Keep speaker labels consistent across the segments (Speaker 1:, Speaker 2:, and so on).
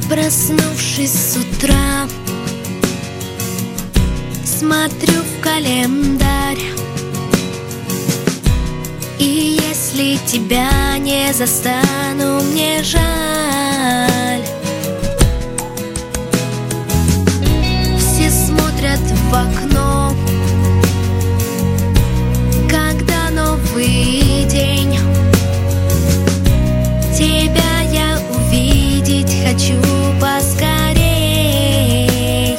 Speaker 1: Проснувшись с утра, смотрю в календарь, и если тебя не застану, мне жаль. Все смотрят в окно, когда новый день. Тебя я увидеть хочу поскорей.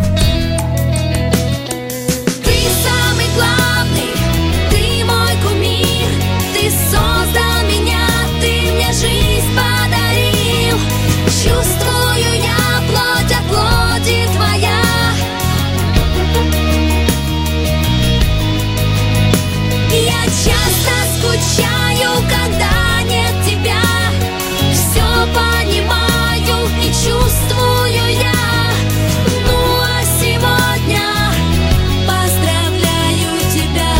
Speaker 1: Ты самый главный, ты мой кумир, ты создал меня, ты мне жизнь подарил. Чувствую я плоть от плоти твоя. Я часто скучаю, когда нет тебя. Все понимаю и чувствую я. Ну а сегодня поздравляю тебя.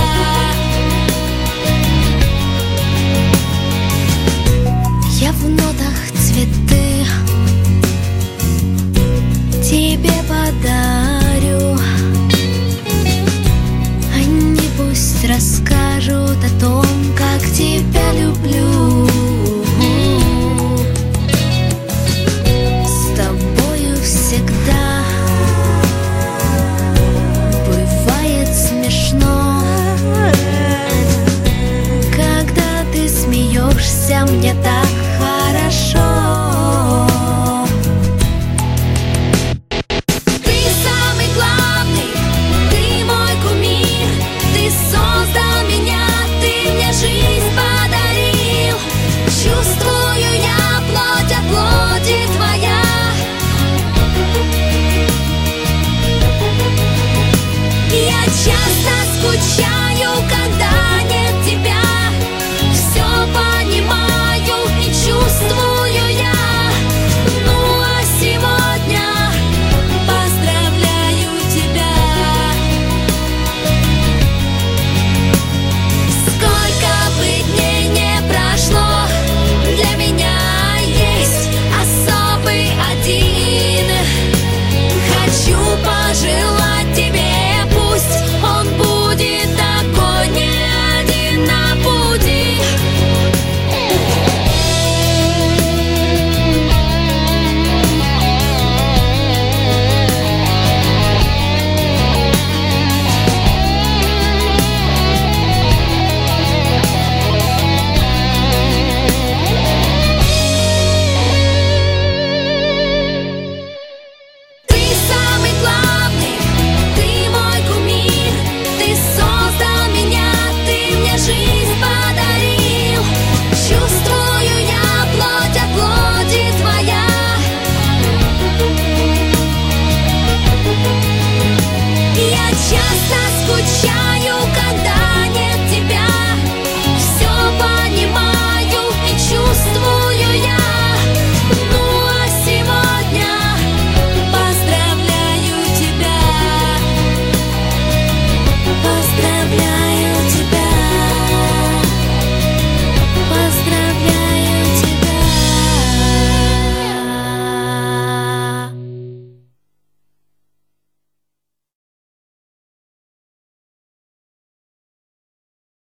Speaker 1: Я в нотах цветы тебе подам.